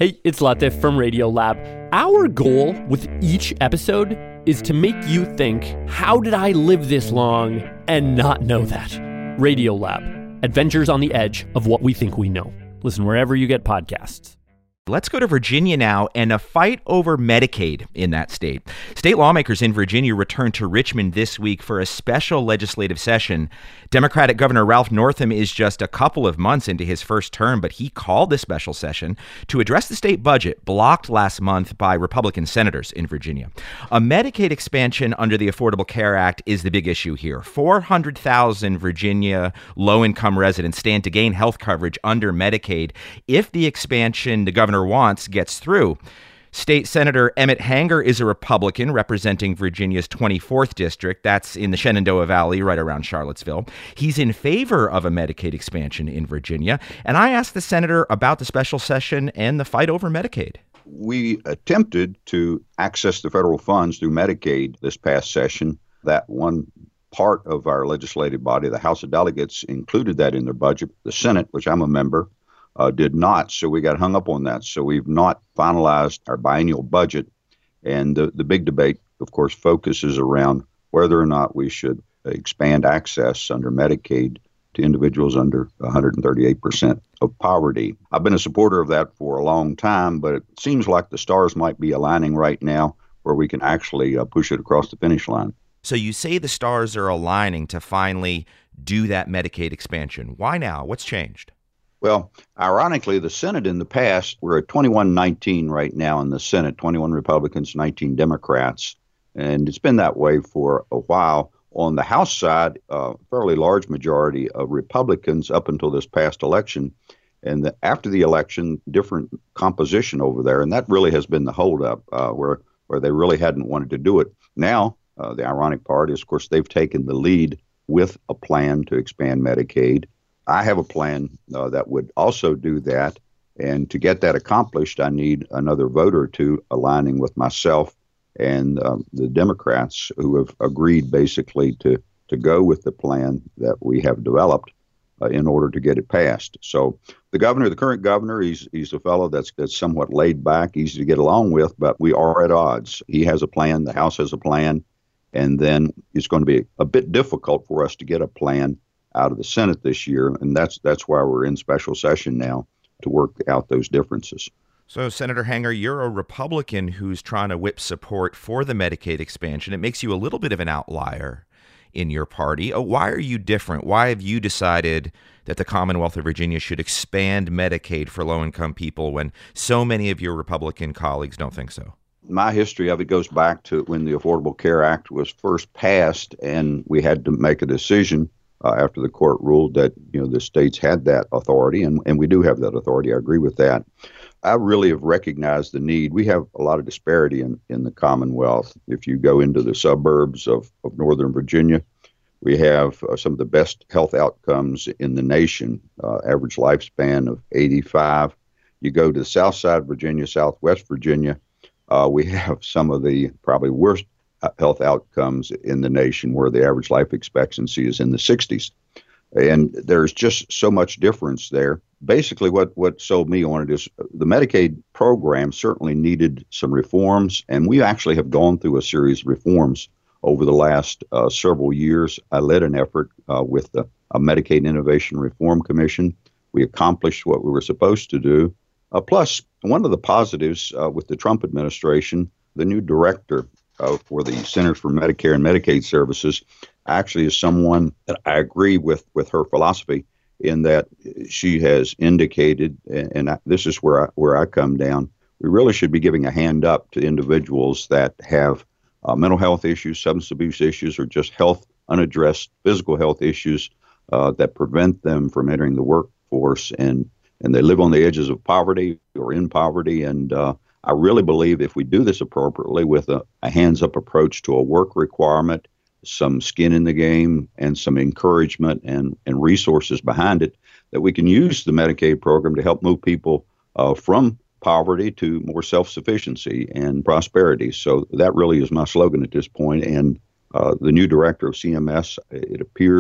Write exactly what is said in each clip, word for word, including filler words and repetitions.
Hey, it's Latif from Radiolab. Our goal with each episode is to make you think, how did I live this long and not know that? Radiolab, adventures on the edge of what we think we know. Listen wherever you get podcasts. Let's go to Virginia now and a fight over Medicaid in that state. State lawmakers in Virginia returned to Richmond this week for a special legislative session. Democratic Governor Ralph Northam is just a couple of months into his first term, but he called the special session to address the state budget blocked last month by Republican senators in Virginia. A Medicaid expansion under the Affordable Care Act is the big issue here. four hundred thousand Virginia low-income residents stand to gain health coverage under Medicaid if the expansion the governor wants gets through. State Senator Emmett Hanger is a Republican representing Virginia's twenty-fourth district. That's in the Shenandoah Valley, right around Charlottesville. He's in favor of a Medicaid expansion in Virginia. And I asked the senator about the special session and the fight over Medicaid. We attempted to access the federal funds through Medicaid this past session. That one part of our legislative body, the House of Delegates, included that in their budget. The Senate, which I'm a member, Uh, did not, so we got hung up on that. So we've not finalized our biennial budget, and the, the big debate, of course, focuses around whether or not we should expand access under Medicaid to individuals under one hundred thirty-eight percent of poverty. I've been a supporter of that for a long time, but it seems like the stars might be aligning right now where we can actually uh, push it across the finish line. So you say the stars are aligning to finally do that Medicaid expansion. Why now? What's changed? Well, ironically, the Senate in the past, we're at twenty-one nineteen right now in the Senate, twenty-one Republicans, nineteen Democrats. And it's been that way for a while. On the House side, a fairly large majority of Republicans up until this past election. And the, after the election, different composition over there. And that really has been the holdup, uh, where, where they really hadn't wanted to do it. Now, uh, the ironic part is, of course, they've taken the lead with a plan to expand Medicaid. I have a plan uh, that would also do that. And to get that accomplished, I need another vote or two aligning with myself and um, the Democrats who have agreed basically to, to go with the plan that we have developed uh, in order to get it passed. So the governor, the current governor, he's he's a fellow that's, that's somewhat laid back, easy to get along with, but we are at odds. He has a plan. The House has a plan. And then it's going to be a bit difficult for us to get a plan out of the Senate this year, and that's that's why we're in special session now to work out those differences. So, Senator Hanger, you're a Republican who's trying to whip support for the Medicaid expansion. It makes you a little bit of an outlier in your party. Oh, why are you different? Why have you decided that the Commonwealth of Virginia should expand Medicaid for low-income people when so many of your Republican colleagues don't think so? My history of it goes back to when the Affordable Care Act was first passed, and we had to make a decision Uh, after the court ruled that, you know, the states had that authority, and, and we do have that authority. I agree with that. I really have recognized the need. We have a lot of disparity in, in the Commonwealth. If you go into the suburbs of, of Northern Virginia, we have uh, some of the best health outcomes in the nation, uh, average lifespan of eighty-five. You go to the South Side Virginia, Southwest Virginia, uh, we have some of the probably worst health outcomes in the nation, where the average life expectancy is in the sixties. And there's just so much difference there. Basically, what, what sold me on it is the Medicaid program certainly needed some reforms, and we actually have gone through a series of reforms over the last uh, several years. I led an effort uh, with the a Medicaid Innovation Reform Commission. We accomplished what we were supposed to do. Uh, plus, one of the positives uh, with the Trump administration, the new director Uh, for the Centers for Medicare and Medicaid Services actually is someone that I agree with, with her philosophy, in that she has indicated, and, and I, this is where I, where I come down, we really should be giving a hand up to individuals that have uh, mental health issues, substance abuse issues, or just health, unaddressed physical health issues uh, that prevent them from entering the workforce, and, and they live on the edges of poverty or in poverty. And uh, I really believe if we do this appropriately with a, a hands-up approach to a work requirement, some skin in the game, and some encouragement and, and resources behind it, that we can use the Medicaid program to help move people uh, from poverty to more self-sufficiency and prosperity. So that really is my slogan at this point. And uh, the new director of C M S, it appears,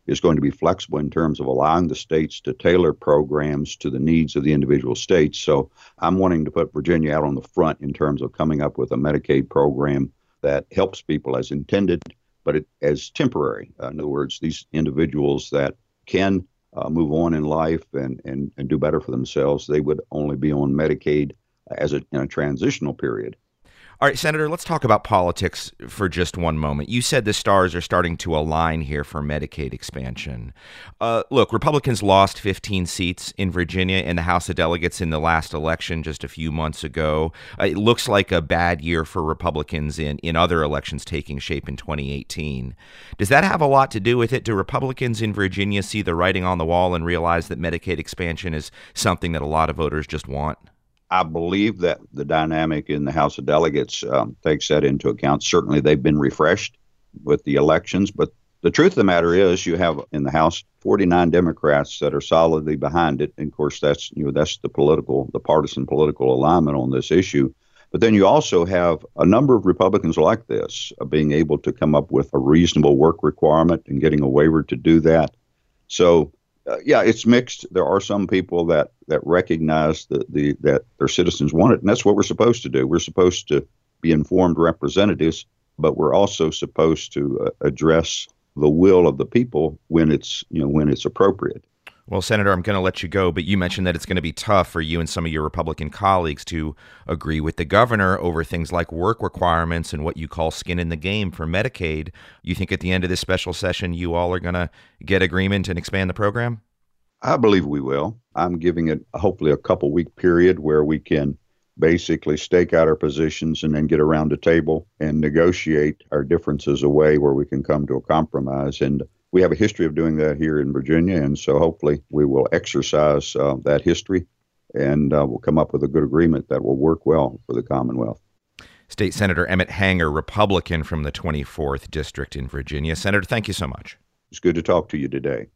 is going to be flexible in terms of allowing the states to tailor programs to the needs of the individual states. So I'm wanting to put Virginia out on the front in terms of coming up with a Medicaid program that helps people as intended, but it, as temporary. Uh, in other words, these individuals that can uh, move on in life and, and, and do better for themselves, they would only be on Medicaid as a, in a transitional period. All right, Senator, let's talk about politics for just one moment. You said the stars are starting to align here for Medicaid expansion. Uh, look, Republicans lost fifteen seats in Virginia in the House of Delegates in the last election just a few months ago. Uh, it looks like a bad year for Republicans in, in other elections taking shape in twenty eighteen. Does that have a lot to do with it? Do Republicans in Virginia see the writing on the wall and realize that Medicaid expansion is something that a lot of voters just want? I believe that the dynamic in the House of Delegates um, takes that into account. Certainly, they've been refreshed with the elections, but the truth of the matter is you have in the House forty-nine Democrats that are solidly behind it. And of course, that's you know that's the political, the partisan political alignment on this issue. But then you also have a number of Republicans like this uh, being able to come up with a reasonable work requirement and getting a waiver to do that. So Uh, yeah, it's mixed. There are some people that, that recognize the, the that their citizens want it, and that's what we're supposed to do. We're supposed to be informed representatives, but we're also supposed to uh, address the will of the people when it's you know when it's appropriate. Well, Senator, I'm going to let you go, but you mentioned that it's going to be tough for you and some of your Republican colleagues to agree with the governor over things like work requirements and what you call skin in the game for Medicaid. You think at the end of this special session, you all are going to get agreement and expand the program? I believe we will. I'm giving it hopefully a couple week period where we can basically stake out our positions and then get around the table and negotiate our differences away where we can come to a compromise. And we have a history of doing that here in Virginia, and so hopefully we will exercise uh, that history and uh, we'll come up with a good agreement that will work well for the Commonwealth. State Senator Emmett Hanger, Republican from the twenty-fourth District in Virginia. Senator, thank you so much. It's good to talk to you today.